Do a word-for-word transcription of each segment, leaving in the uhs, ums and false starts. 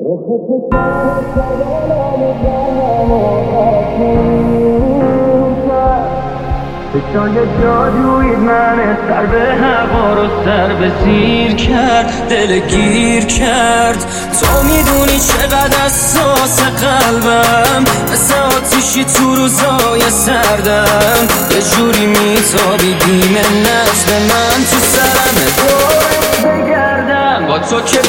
چشای جادوی من سر به هوا رو سر به زیر کرد، دل گیر کرد. تو میدونی چقدر حساس قلبم، مثل آتیشی تو روزای سردم. یه جوری میتابی بیم نجم من تو سرم دورت بگردم با تو که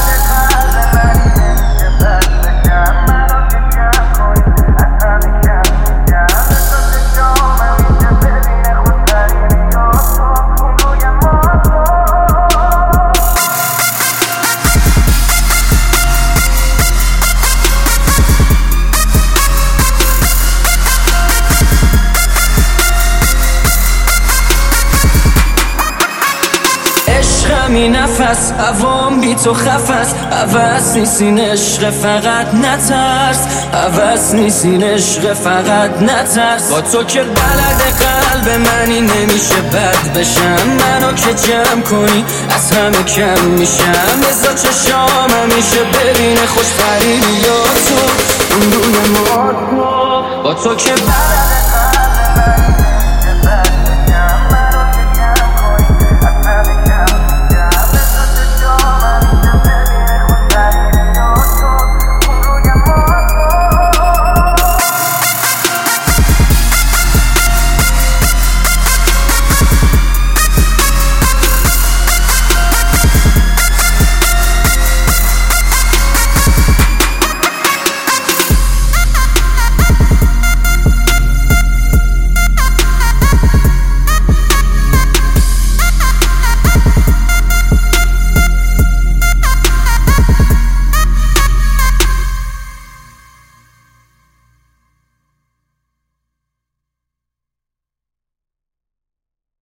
می نفس عوام بی تو خفص، عوض نیستین عشق فقط نترس، عوض نیستین عشق فقط نترس. با تو که بلد قلب منی نمیشه بد بشم، منو که جمع کنی از همه کم میشم. بذار چشام همیشه ببینه خوش فریبی